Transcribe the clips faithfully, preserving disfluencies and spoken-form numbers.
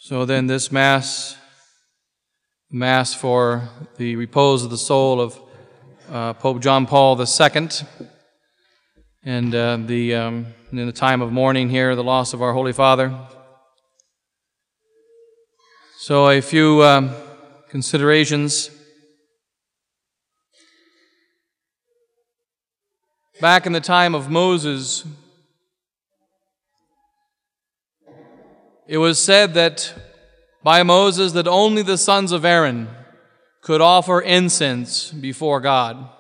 So then this Mass, Mass for the repose of the soul of uh, Pope John Paul the Second, and uh, the um, in the time of mourning here, the loss of our Holy Father. So a few um, considerations. Back in the time of Moses, it was said that by Moses that only the sons of Aaron could offer incense before God.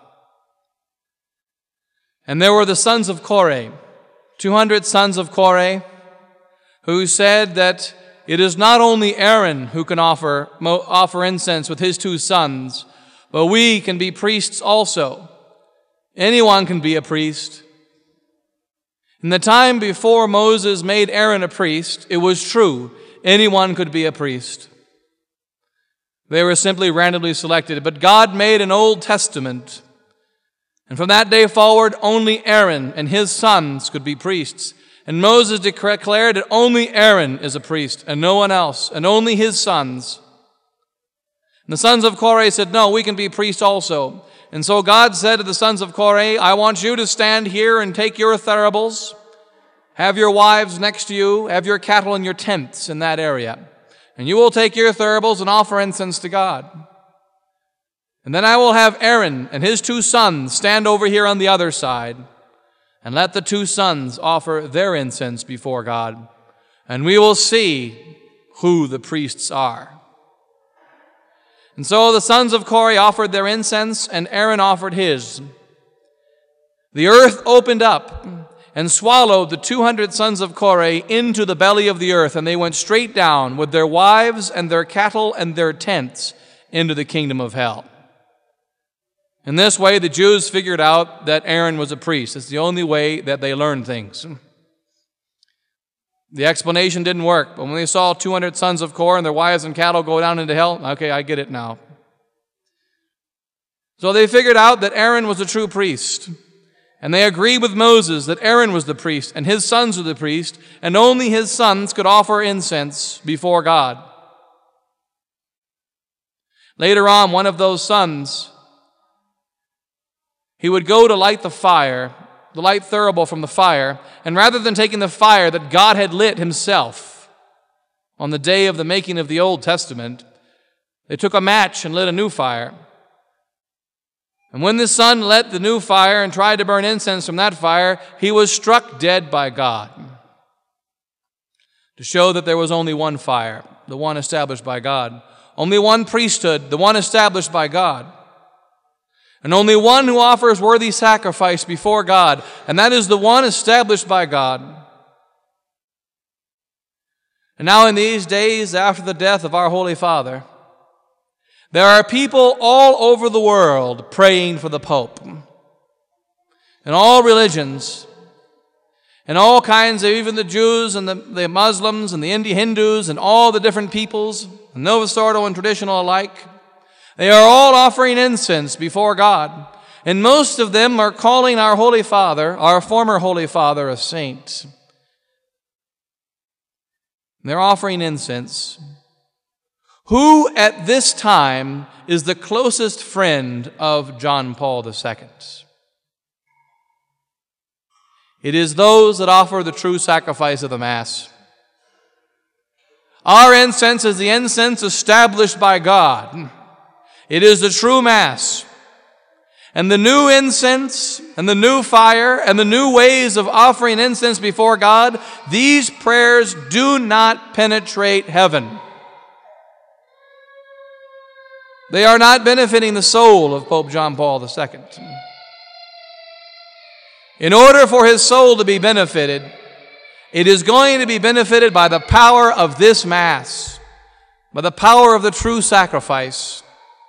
And there were the sons of Korah, two hundred sons of Korah, who said that it is not only Aaron who can offer, offer incense with his two sons, but we can be priests also. Anyone can be a priest. In the time before Moses made Aaron a priest, it was true, anyone could be a priest. They were simply randomly selected. But God made an Old Testament, and from that day forward, only Aaron and his sons could be priests. And Moses declared that only Aaron is a priest, and no one else, and only his sons. And the sons of Korah said, no, we can be priests also. And so God said to the sons of Korah, I want you to stand here and take your thuribles, have your wives next to you, have your cattle in your tents in that area. And you will take your thuribles and offer incense to God. And then I will have Aaron and his two sons stand over here on the other side, and let the two sons offer their incense before God. And we will see who the priests are. And so the sons of Korah offered their incense, and Aaron offered his. The earth opened up and swallowed the two hundred sons of Korah into the belly of the earth, and they went straight down with their wives and their cattle and their tents into the kingdom of hell. In this way, the Jews figured out that Aaron was a priest. It's the only way that they learned things. The explanation didn't work, but when they saw two hundred sons of Korah and their wives and cattle go down into hell, okay, I get it now. So they figured out that Aaron was a true priest, and they agreed with Moses that Aaron was the priest and his sons were the priest, and only his sons could offer incense before God. Later on, one of those sons, he would go to light the fire, the light thurible from the fire, and rather than taking the fire that God had lit himself on the day of the making of the Old Testament, they took a match and lit a new fire. And when the son lit the new fire and tried to burn incense from that fire, he was struck dead by God, to show that there was only one fire, the one established by God, only one priesthood, the one established by God, and only one who offers worthy sacrifice before God, and that is the one established by God. And now in these days after the death of our Holy Father, there are people all over the world praying for the Pope. In all religions, and all kinds of, even the Jews and the, the Muslims and the Indian Hindus and all the different peoples, Novus Ordo and traditional alike, they are all offering incense before God. And most of them are calling our Holy Father, our former Holy Father, a saint. They're offering incense. Who at this time is the closest friend of John Paul the Second? It is those that offer the true sacrifice of the Mass. Our incense is the incense established by God. It is the true Mass. And the new incense and the new fire and the new ways of offering incense before God, these prayers do not penetrate heaven. They are not benefiting the soul of Pope John Paul the Second. In order for his soul to be benefited, it is going to be benefited by the power of this Mass, by the power of the true sacrifice.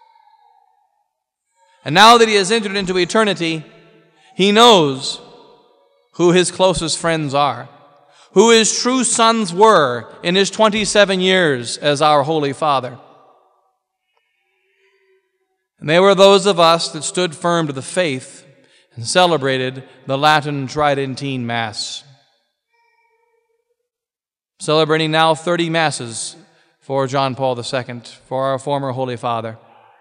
And now that he has entered into eternity, he knows who his closest friends are, who his true sons were in his twenty-seven years as our Holy Father. And they were those of us that stood firm to the faith and celebrated the Latin Tridentine Mass. Celebrating now thirty Masses for John Paul the Second, for our former Holy Father.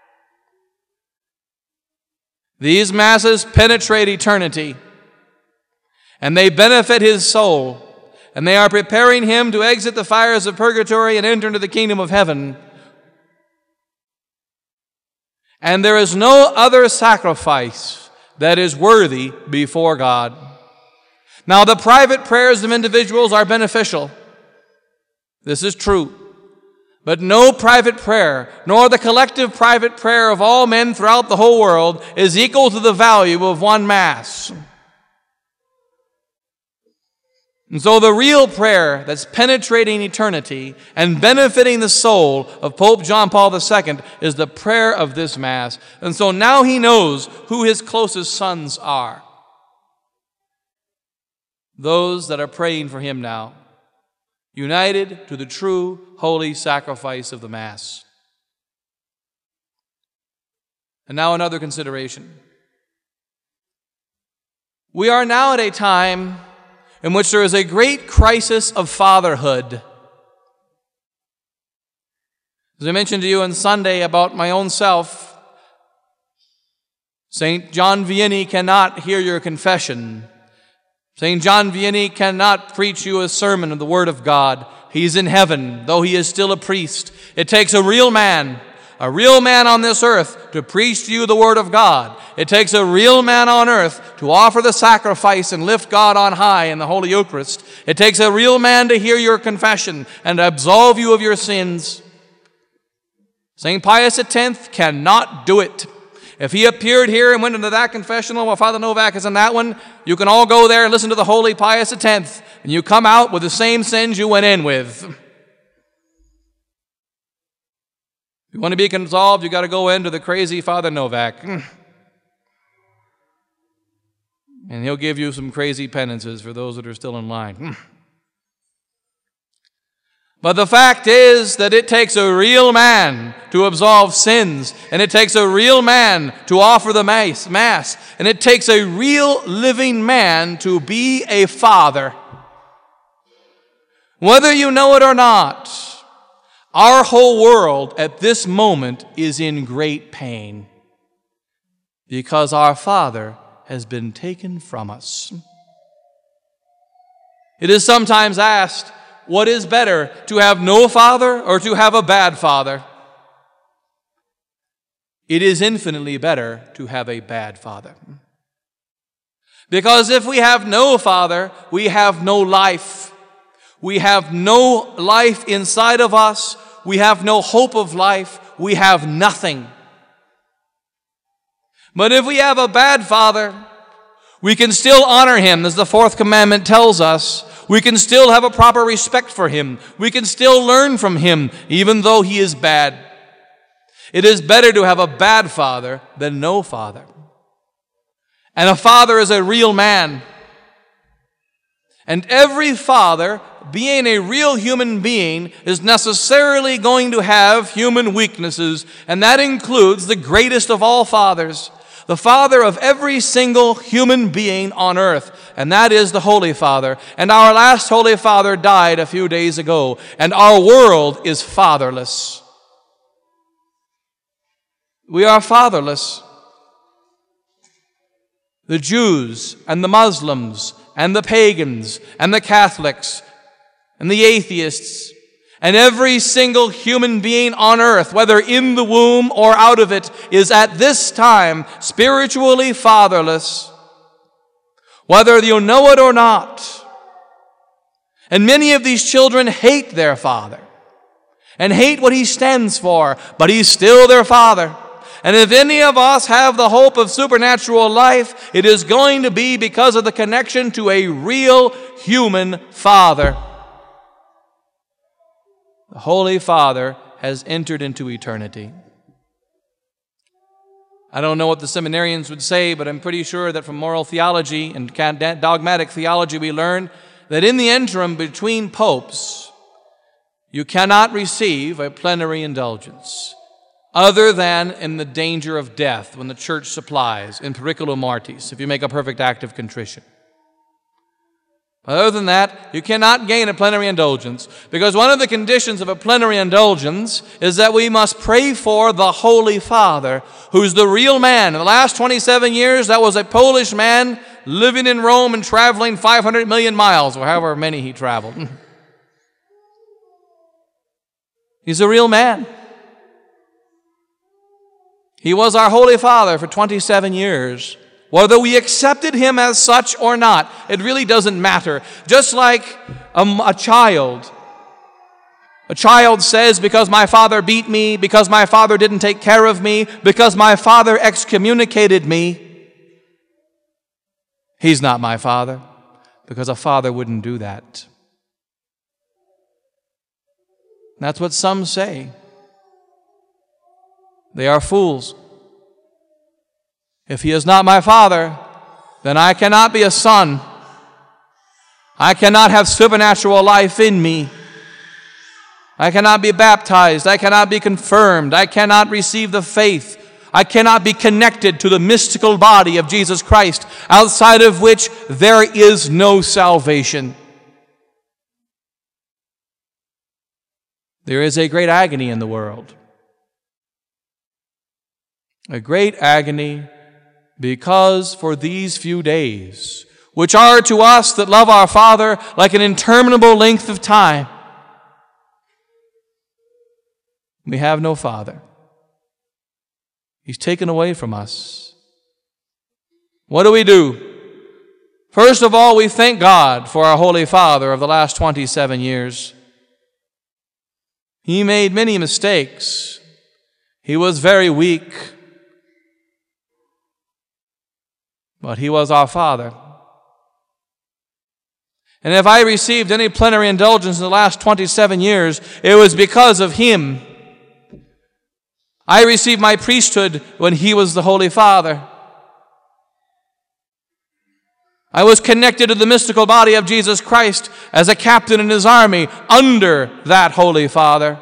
These Masses penetrate eternity, and they benefit his soul, and they are preparing him to exit the fires of purgatory and enter into the kingdom of heaven. And there is no other sacrifice that is worthy before God. Now, the private prayers of individuals are beneficial. This is true. But no private prayer, nor the collective private prayer of all men throughout the whole world, is equal to the value of one Mass. And so the real prayer that's penetrating eternity and benefiting the soul of Pope John Paul the Second is the prayer of this Mass. And so now he knows who his closest sons are. Those that are praying for him now, united to the true holy sacrifice of the Mass. And now another consideration. We are now at a time in which there is a great crisis of fatherhood. As I mentioned to you on Sunday about my own self, Saint John Vianney cannot hear your confession. Saint John Vianney cannot preach you a sermon of the Word of God. He's in heaven, though he is still a priest. It takes a real man, a real man on this earth to preach to you the Word of God. It takes a real man on earth to offer the sacrifice and lift God on high in the Holy Eucharist. It takes a real man to hear your confession and absolve you of your sins. Saint Pius X cannot do it. If he appeared here and went into that confessional while Father Novak is in that one, you can all go there and listen to the Holy Pius X, and you come out with the same sins you went in with. If you want to be absolved, you got to go into the crazy Father Novak. And he'll give you some crazy penances for those that are still in line. But the fact is that it takes a real man to absolve sins, and it takes a real man to offer the mass, mass, and it takes a real living man to be a father. Whether you know it or not, our whole world at this moment is in great pain because our Father has been taken from us. It is sometimes asked, what is better, to have no father or to have a bad father? It is infinitely better to have a bad father. Because if we have no father, we have no life. We have no life inside of us. We have no hope of life. We have nothing. But if we have a bad father, we can still honor him, as the fourth commandment tells us. We can still have a proper respect for him. We can still learn from him, even though he is bad. It is better to have a bad father than no father. And a father is a real man. And every father, being a real human being, is necessarily going to have human weaknesses, and that includes the greatest of all fathers, the father of every single human being on earth, and that is the Holy Father. And our last Holy Father died a few days ago, and our world is fatherless. We are fatherless. The Jews and the Muslims and the pagans and the Catholics and the atheists and every single human being on earth, whether in the womb or out of it, is at this time spiritually fatherless, whether you know it or not. And many of these children hate their father and hate what he stands for, but he's still their father. And if any of us have the hope of supernatural life, it is going to be because of the connection to a real human father. The Holy Father has entered into eternity. I don't know what the seminarians would say, but I'm pretty sure that from moral theology and dogmatic theology we learn that in the interim between popes, you cannot receive a plenary indulgence other than in the danger of death when the church supplies, in periculo mortis, if you make a perfect act of contrition. Other than that, you cannot gain a plenary indulgence, because one of the conditions of a plenary indulgence is that we must pray for the Holy Father, who's the real man. In the last twenty-seven years, that was a Polish man living in Rome and traveling five hundred million miles, or however many he traveled. He's a real man. He was our Holy Father for twenty-seven years. Whether we accepted him as such or not, it really doesn't matter. Just like a, a child. A child says, because my father beat me, because my father didn't take care of me, because my father excommunicated me, he's not my father, because a father wouldn't do that. That's what some say. They are fools. If he is not my father, then I cannot be a son. I cannot have supernatural life in me. I cannot be baptized. I cannot be confirmed. I cannot receive the faith. I cannot be connected to the mystical body of Jesus Christ, outside of which there is no salvation. There is a great agony in the world. A great agony, because for these few days, which are to us that love our Father like an interminable length of time, we have no Father. He's taken away from us. What do we do? First of all, we thank God for our Holy Father of the last twenty-seven years. He made many mistakes. He was very weak. But he was our Father. And if I received any plenary indulgence in the last twenty-seven years, it was because of him. I received my priesthood when he was the Holy Father. I was connected to the mystical body of Jesus Christ as a captain in his army under that Holy Father.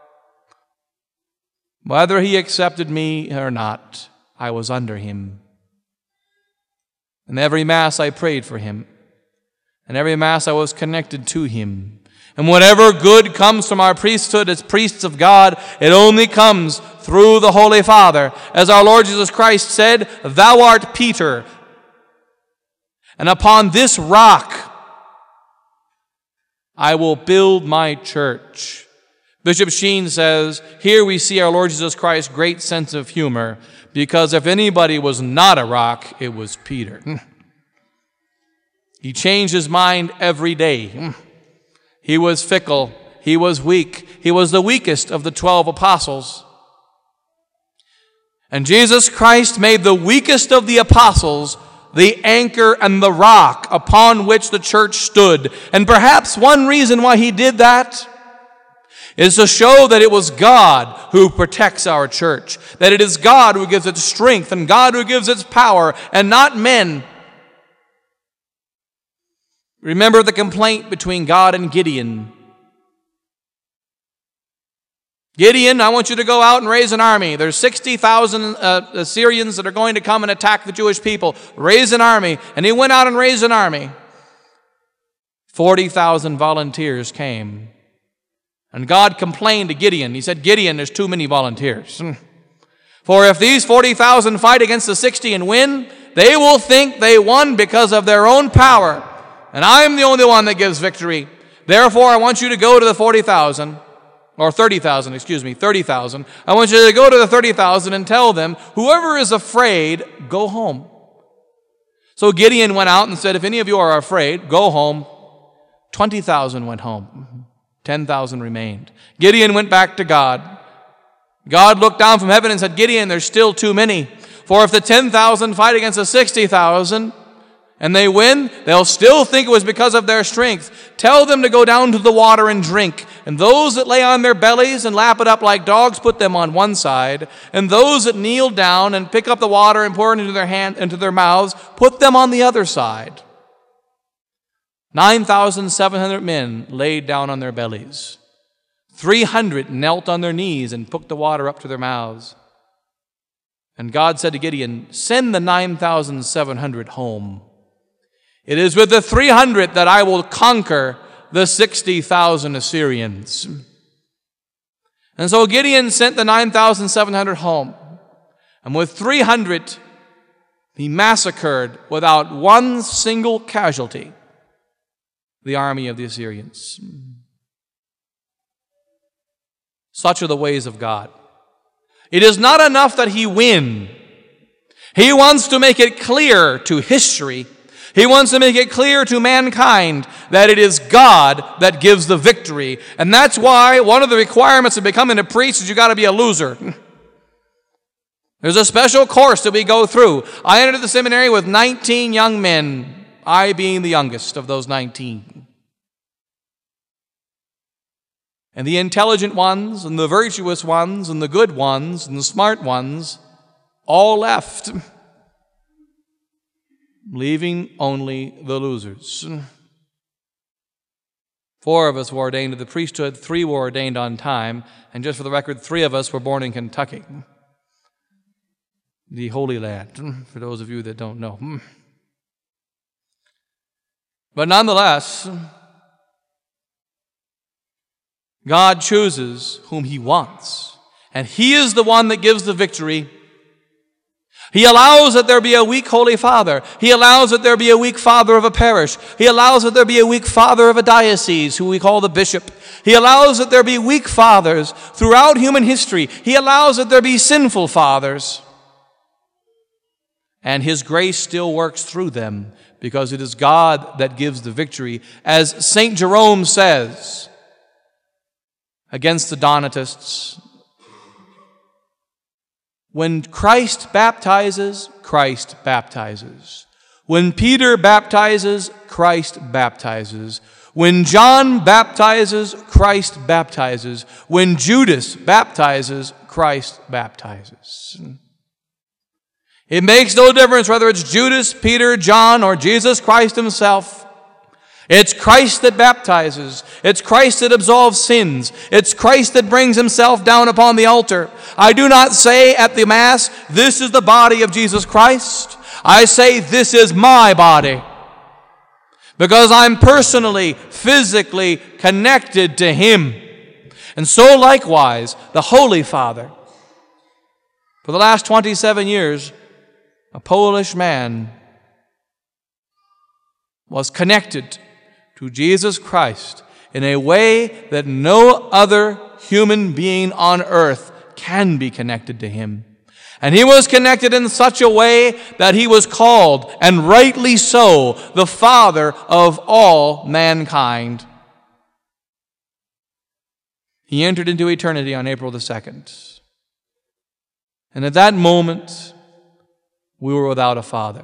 Whether he accepted me or not, I was under him. And every Mass I prayed for him. And every Mass I was connected to him. And whatever good comes from our priesthood as priests of God, it only comes through the Holy Father. As our Lord Jesus Christ said, "Thou art Peter, and upon this rock I will build my church." Bishop Sheen says, here we see our Lord Jesus Christ's great sense of humor, because if anybody was not a rock, it was Peter. He changed his mind every day. He was fickle. He was weak. He was the weakest of the twelve apostles. And Jesus Christ made the weakest of the apostles the anchor and the rock upon which the church stood. And perhaps one reason why he did that is to show that it was God who protects our church, that it is God who gives it strength and God who gives it power, and not men. Remember the complaint between God and Gideon. Gideon, I want you to go out and raise an army. There's sixty thousand uh, Assyrians that are going to come and attack the Jewish people. Raise an army. And he went out and raised an army. forty thousand volunteers came. And God complained to Gideon. He said, Gideon, there's too many volunteers. For if these forty thousand fight against the sixty and win, they will think they won because of their own power. And I'm the only one that gives victory. Therefore, I want you to go to the forty thousand, or thirty thousand, excuse me, thirty thousand. I want you to go to the thirty thousand and tell them, whoever is afraid, go home. So Gideon went out and said, if any of you are afraid, go home. twenty thousand went home. ten thousand remained. Gideon went back to God. God looked down from heaven and said, Gideon, there's still too many. For if the ten thousand fight against the sixty thousand and they win, they'll still think it was because of their strength. Tell them to go down to the water and drink. And those that lay on their bellies and lap it up like dogs, put them on one side. And those that kneel down and pick up the water and pour it into their hand, into their mouths, put them on the other side. nine thousand seven hundred men laid down on their bellies. three hundred knelt on their knees and took the water up to their mouths. And God said to Gideon, send the nine thousand seven hundred home. It is with the three hundred that I will conquer the sixty thousand Assyrians. And so Gideon sent the nine thousand seven hundred home. And with three hundred, he massacred without one single casualty the army of the Assyrians. Such are the ways of God. It is not enough that he win. He wants to make it clear to history. He wants to make it clear to mankind that it is God that gives the victory. And that's why one of the requirements of becoming a priest is you got to be a loser. There's a special course that we go through. I entered the seminary with nineteen young men, I being the youngest of those nineteen. And the intelligent ones, and the virtuous ones, and the good ones, and the smart ones, all left, leaving only the losers. Four of us were ordained to the priesthood, three were ordained on time, and just for the record, three of us were born in Kentucky, the Holy Land, for those of you that don't know. But nonetheless, God chooses whom He wants, and He is the one that gives the victory. He allows that there be a weak Holy Father. He allows that there be a weak father of a parish. He allows that there be a weak father of a diocese, who we call the bishop. He allows that there be weak fathers throughout human history. He allows that there be sinful fathers. And His grace still works through them, because it is God that gives the victory. As Saint Jerome says against the Donatists, when Christ baptizes, Christ baptizes. When Peter baptizes, Christ baptizes. When John baptizes, Christ baptizes. When Judas baptizes, Christ baptizes. It makes no difference whether it's Judas, Peter, John, or Jesus Christ Himself. It's Christ that baptizes. It's Christ that absolves sins. It's Christ that brings Himself down upon the altar. I do not say at the Mass, this is the body of Jesus Christ. I say, this is my body. Because I'm personally, physically connected to Him. And so likewise, the Holy Father, for the last twenty-seven years, a Polish man, was connected to Jesus Christ in a way that no other human being on earth can be connected to Him. And he was connected in such a way that he was called, and rightly so, the Father of all mankind. He entered into eternity on April the second. And at that moment, we were without a father.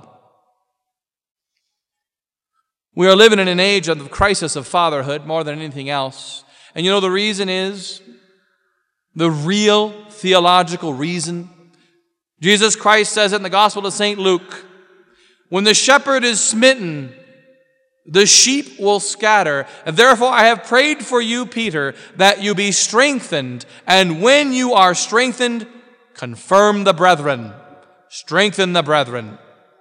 We are living in an age of the crisis of fatherhood more than anything else. And you know the reason is, the real theological reason, Jesus Christ says it in the Gospel of Saint Luke, when the shepherd is smitten, the sheep will scatter. And therefore I have prayed for you, Peter, that you be strengthened. And when you are strengthened, confirm the brethren. Strengthen the brethren.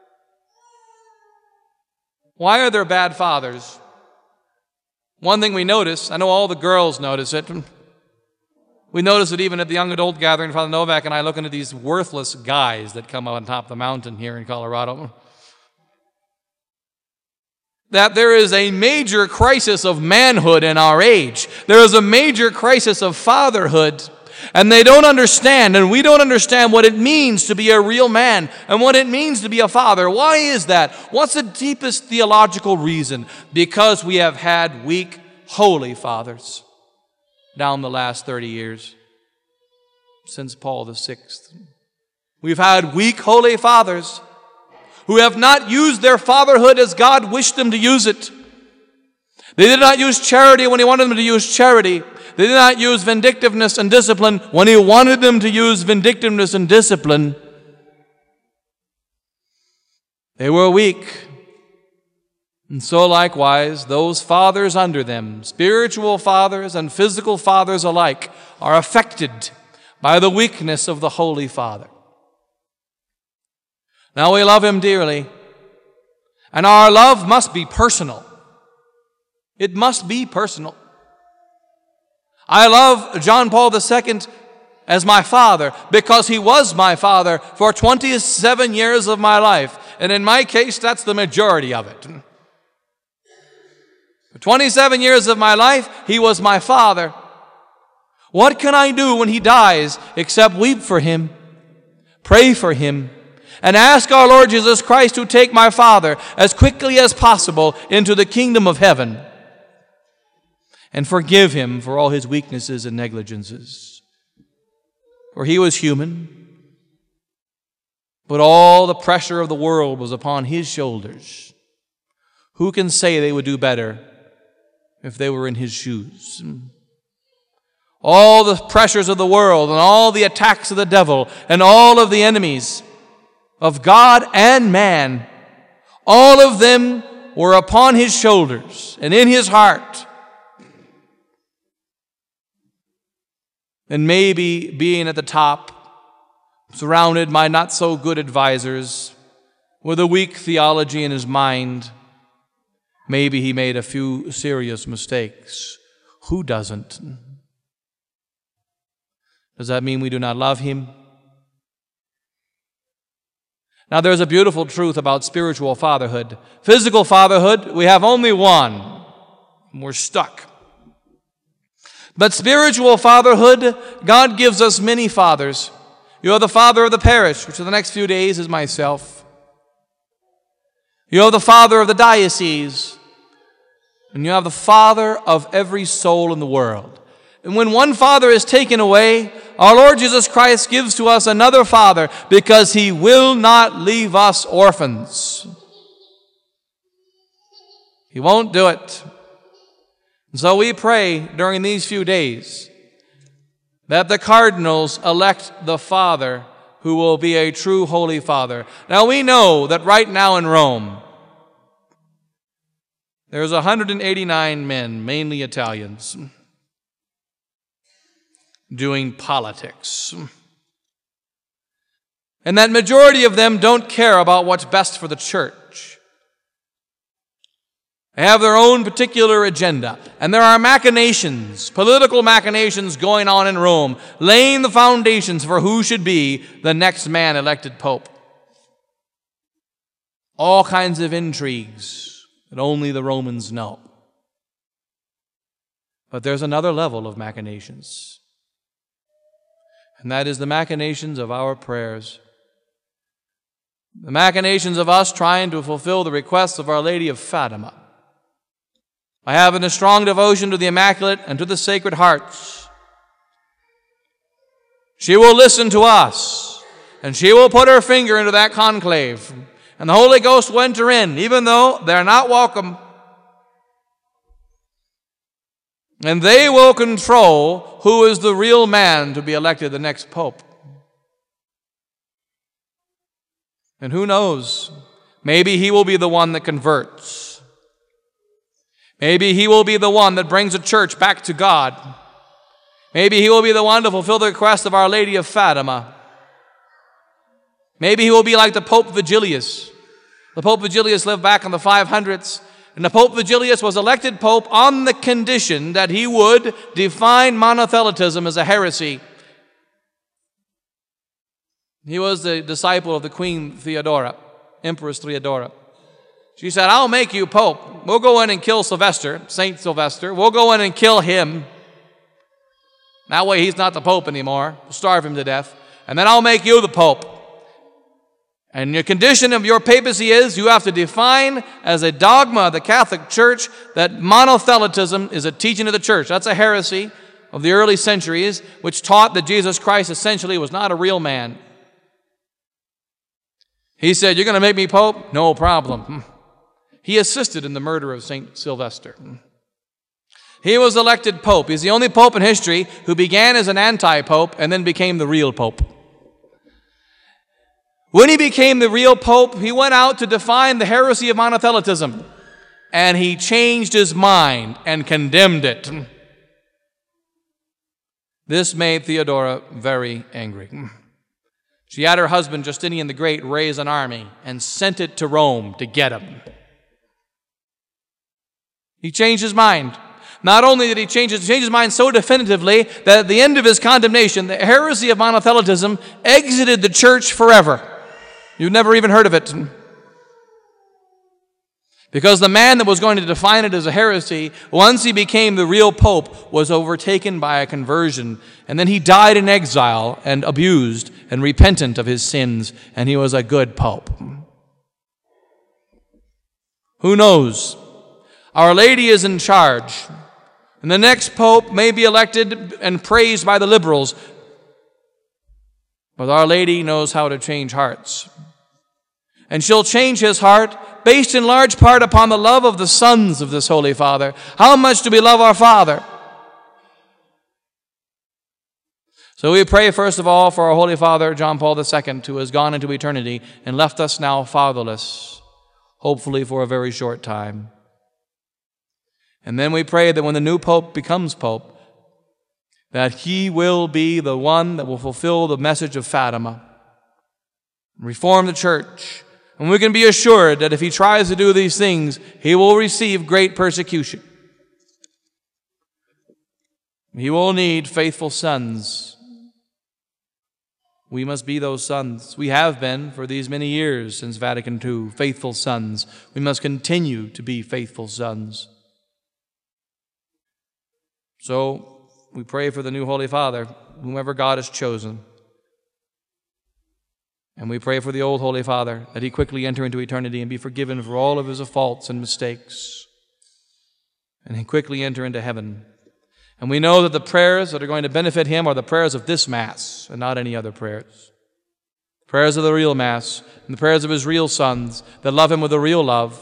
Why are there bad fathers? One thing we notice, I know all the girls notice it. We notice it even at the young adult gathering. Father Novak and I looking at these worthless guys that come on top of the mountain here in Colorado. That there is a major crisis of manhood in our age. There is a major crisis of fatherhood. And they don't understand, and we don't understand what it means to be a real man and what it means to be a father. Why is that? What's the deepest theological reason? Because we have had weak, holy fathers down the last thirty years, since Paul the Sixth. We've had weak, holy fathers who have not used their fatherhood as God wished them to use it. They did not use charity when He wanted them to use charity. They did not use vindictiveness and discipline when He wanted them to use vindictiveness and discipline. They were weak. And so likewise, those fathers under them, spiritual fathers and physical fathers alike, are affected by the weakness of the Holy Father. Now we love Him dearly. And our love must be personal. It must be personal. I love John Paul the Second as my father because he was my father for twenty-seven years of my life. And in my case, that's the majority of it. For twenty-seven years of my life, he was my father. What can I do when he dies except weep for him, pray for him, and ask our Lord Jesus Christ to take my father as quickly as possible into the kingdom of heaven and forgive him for all his weaknesses and negligences. For he was human, but all the pressure of the world was upon his shoulders. Who can say they would do better if they were in his shoes? All the pressures of the world and all the attacks of the devil and all of the enemies of God and man, all of them were upon his shoulders and in his heart. And maybe being at the top, surrounded by not so good advisors, with a weak theology in his mind, maybe he made a few serious mistakes. Who doesn't? Does that mean we do not love him? Now, there's a beautiful truth about spiritual fatherhood. Physical fatherhood, we have only one. We're stuck. But spiritual fatherhood, God gives us many fathers. You have the father of the parish, which in the next few days is myself. You have the father of the diocese. And you have the father of every soul in the world. And when one father is taken away, our Lord Jesus Christ gives to us another father because he will not leave us orphans. He won't do it. And so we pray during these few days that the cardinals elect the father who will be a true holy father. Now we know that right now in Rome, there's one hundred eighty-nine men, mainly Italians, doing politics. And that majority of them don't care about what's best for the church. They have their own particular agenda. And there are machinations, political machinations going on in Rome, laying the foundations for who should be the next man elected pope. All kinds of intrigues that only the Romans know. But there's another level of machinations. And that is the machinations of our prayers. The machinations of us trying to fulfill the requests of Our Lady of Fatima. By having a strong devotion to the Immaculate and to the Sacred Hearts. She will listen to us, and she will put her finger into that conclave, and the Holy Ghost will enter in, even though they're not welcome. And they will control who is the real man to be elected the next pope. And who knows, maybe he will be the one that converts. Maybe he will be the one that brings the church back to God. Maybe he will be the one to fulfill the request of Our Lady of Fatima. Maybe he will be like the Pope Vigilius. The Pope Vigilius lived back in the five hundreds, and the Pope Vigilius was elected pope on the condition that he would define monothelitism as a heresy. He was the disciple of the Queen Theodora, Empress Theodora. She said, I'll make you pope. We'll go in and kill Sylvester, Saint Sylvester. We'll go in and kill him. That way he's not the pope anymore. We'll starve him to death. And then I'll make you the pope. And your condition of your papacy is you have to define as a dogma of the Catholic Church that monothelitism is a teaching of the church. That's a heresy of the early centuries, which taught that Jesus Christ essentially was not a real man. He said, you're going to make me pope? No problem. He assisted in the murder of Saint Sylvester. He was elected pope. He's the only pope in history who began as an anti-pope and then became the real pope. When he became the real pope, he went out to define the heresy of monothelitism, and he changed his mind and condemned it. This made Theodora very angry. She had her husband, Justinian the Great, raise an army and sent it to Rome to get him. He changed his mind. Not only did he change his, change his mind so definitively that at the end of his condemnation, the heresy of monothelitism exited the church forever. You've never even heard of it. Because the man that was going to define it as a heresy, once he became the real pope, was overtaken by a conversion. And then he died in exile and abused and repentant of his sins. And he was a good pope. Who knows? Our Lady is in charge. And the next pope may be elected and praised by the liberals. But Our Lady knows how to change hearts. And she'll change his heart based in large part upon the love of the sons of this Holy Father. How much do we love our Father? So we pray first of all for our Holy Father, John Paul the Second, who has gone into eternity and left us now fatherless, hopefully for a very short time. And then we pray that when the new Pope becomes Pope, that he will be the one that will fulfill the message of Fatima, reform the church. And we can be assured that if he tries to do these things, he will receive great persecution. He will need faithful sons. We must be those sons. We have been for these many years since Vatican Two, faithful sons. We must continue to be faithful sons. So we pray for the new Holy Father, whomever God has chosen. And we pray for the old Holy Father, that he quickly enter into eternity and be forgiven for all of his faults and mistakes. And he quickly enter into heaven. And we know that the prayers that are going to benefit him are the prayers of this Mass and not any other prayers. The prayers of the real Mass and the prayers of his real sons that love him with a real love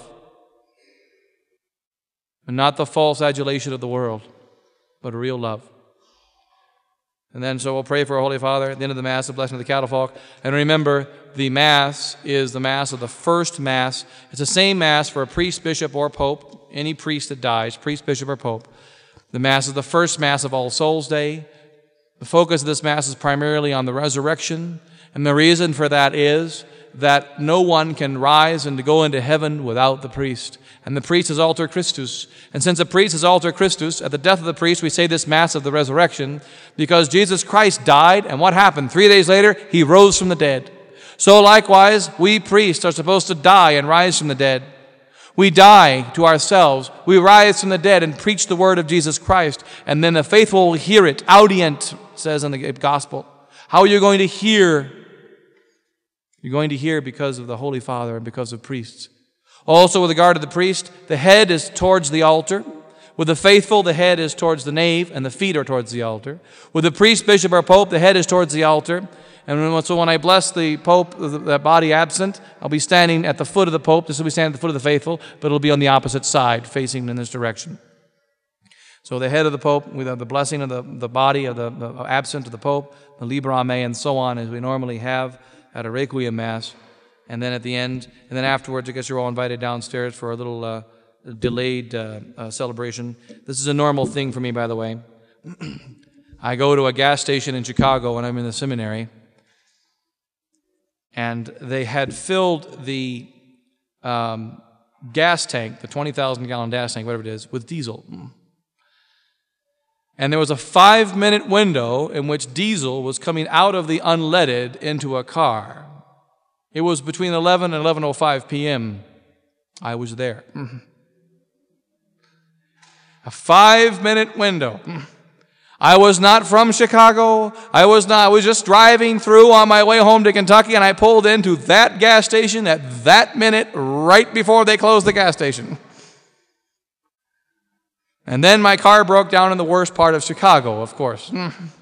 and not the false adulation of the world, but a real love. And then so we'll pray for our Holy Father at the end of the Mass, the blessing of the catafalque. And remember, the Mass is the Mass of the first Mass. It's the same Mass for a priest, bishop, or pope, any priest that dies, priest, bishop, or pope. The Mass is the first Mass of All Souls Day. The focus of this Mass is primarily on the resurrection. And the reason for that is that no one can rise and to go into heaven without the priest. And the priest is alter Christus. And since the priest is alter Christus, at the death of the priest, we say this Mass of the resurrection, because Jesus Christ died, and what happened? Three days later, he rose from the dead. So likewise, we priests are supposed to die and rise from the dead. We die to ourselves. We rise from the dead and preach the word of Jesus Christ. And then the faithful will hear it. Audient, says in the gospel. How are you going to hear? You're going to hear because of the Holy Father and because of priests. Also with regard to the priest, the head is towards the altar. With the faithful, the head is towards the nave and the feet are towards the altar. With the priest, bishop, or pope, the head is towards the altar. And so when I bless the pope, the body absent, I'll be standing at the foot of the pope. This will be standing at the foot of the faithful, but it'll be on the opposite side, facing in this direction. So the head of the pope, we have the blessing of the, the body of the, the absent of the pope, the Liber Me, and so on, as we normally have at a Requiem Mass. And then at the end, and then afterwards, I guess you're all invited downstairs for a little uh, delayed uh, uh, celebration. This is a normal thing for me, by the way. I go to a gas station in Chicago when I'm in the seminary, and they had filled the um, gas tank, the twenty thousand gallon gas tank, whatever it is, with diesel. And there was a five-minute window in which diesel was coming out of the unleaded into a car. It was between eleven and eleven oh five p.m. I was there. A five-minute window. I was not from Chicago. I was not. I was just driving through on my way home to Kentucky, and I pulled into that gas station at that minute right before they closed the gas station. And then my car broke down in the worst part of Chicago, of course.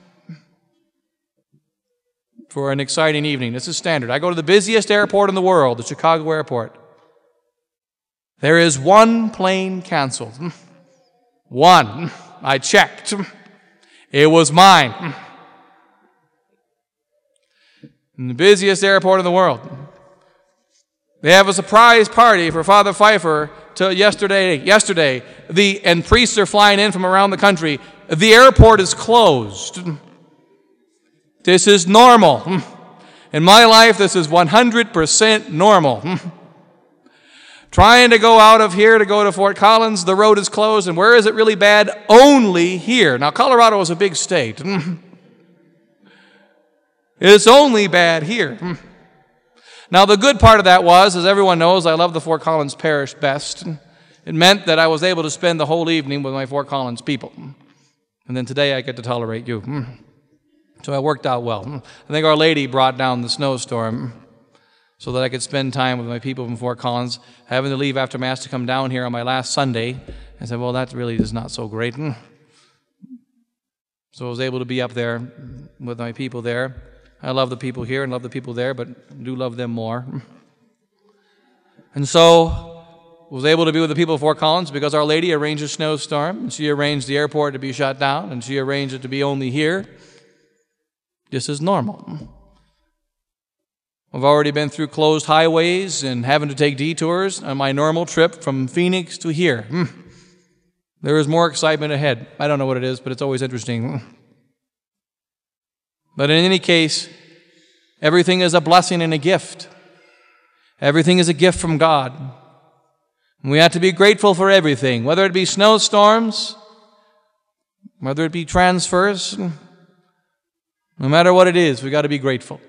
For an exciting evening. This is standard. I go to the busiest airport in the world, the Chicago airport. There is one plane canceled. One. I checked. It was mine. In the busiest airport in the world. They have a surprise party for Father Pfeiffer to yesterday. Yesterday, the and priests are flying in from around the country. The airport is closed. This is normal. In my life, this is one hundred percent normal. Trying to go out of here to go to Fort Collins, the road is closed. And where is it really bad? Only here. Now, Colorado is a big state. It's only bad here. Now, the good part of that was, as everyone knows, I love the Fort Collins parish best. It meant that I was able to spend the whole evening with my Fort Collins people. And then today I get to tolerate you. So it worked out well. I think Our Lady brought down the snowstorm so that I could spend time with my people from Fort Collins. Having to leave after Mass to come down here on my last Sunday, I said, well, that really is not so great. So I was able to be up there with my people there. I love the people here and love the people there, but do love them more. And so I was able to be with the people of Fort Collins because Our Lady arranged a snowstorm, and she arranged the airport to be shut down, and she arranged it to be only here. This is normal. I've already been through closed highways and having to take detours on my normal trip from Phoenix to here. There is more excitement ahead. I don't know what it is, but it's always interesting. But in any case, everything is a blessing and a gift. Everything is a gift from God. And we have to be grateful for everything, whether it be snowstorms, whether it be transfers. No matter what it is, we've got to be grateful.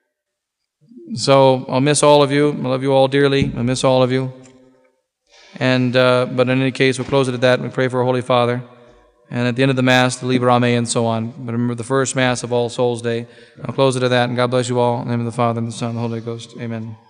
So I'll miss all of you. I love you all dearly. I miss all of you. And uh, but in any case, we'll close it at that. We pray for our Holy Father. And at the end of the Mass, the Liber Me and so on. But remember the first Mass of All Souls Day. I'll close it at that. And God bless you all. In the name of the Father, and the Son, and the Holy Ghost. Amen.